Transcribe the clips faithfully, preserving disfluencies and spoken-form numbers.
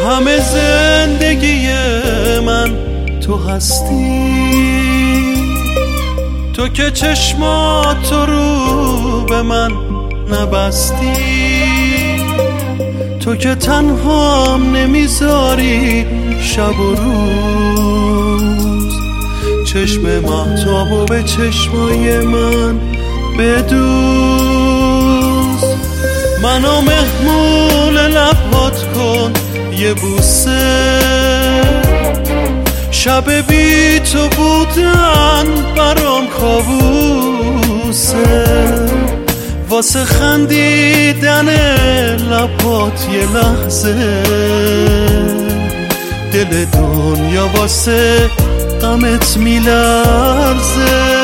همه زندگی من تو هستی، تو که چشماتو رو به من نبستی، تو که تنهام نمیذاری شب و روز، چشم مهتابو به چشمای من بدوز. منو مهمون لبات کن یه بوسه، شب بی تو بودن برام کابوسه، واسه خندیدن لبات یه لحظه، دل دنیا واسه غمت میلرزه.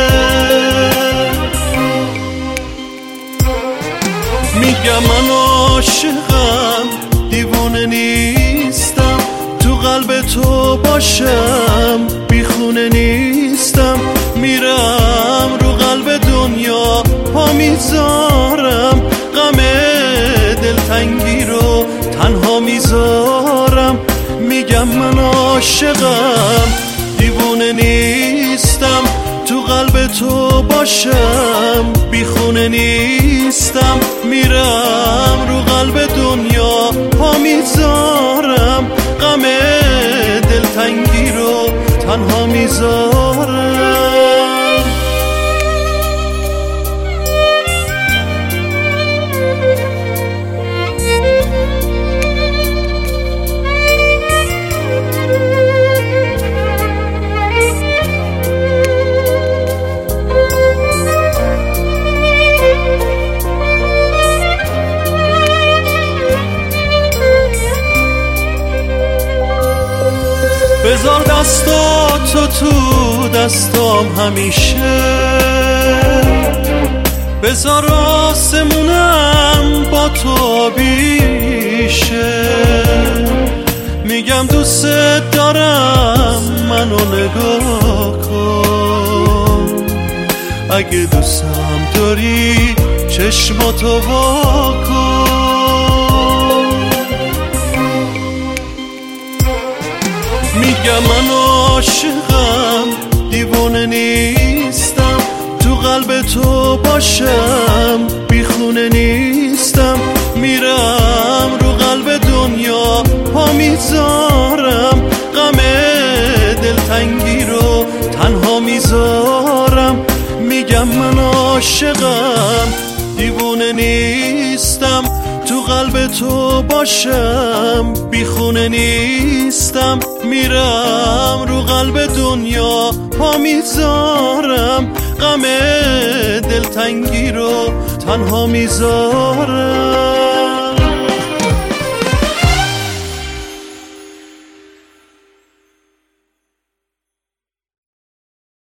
میگم من عاشقم دیوونه نیستم، تو قلب تو باشم بیخونه نیستم، میرم رو قلب دنیا پا میذارم، غم دلتنگی رو تنها میذارم. میگم من عاشقم دیوونه نیستم، تو قلب تو باشم بیخونه نیستم، میرم رو قلب دنیا پا میذارم، غم دلتنگی رو تنها میذارم. بذار دستاتو تو دستام همیشه، بذار آسمونم با تو بیشه، میگم دوست دارم منو نگاه کن، اگه دوستم داری چشماتو وا کن. میگم من عاشقم دیوونه نیستم، تو قلب تو باشم بیخونه نیستم، میرم رو قلب دنیا پا میذارم، غم دلتنگی رو تنها میذارم. میگم من عاشقم دیوونه نیستم، تو قلب تو باشم بیخونه نیستم، میرم رو قلب دنیا پا میذارم، غم دلتنگی رو تنها میذارم.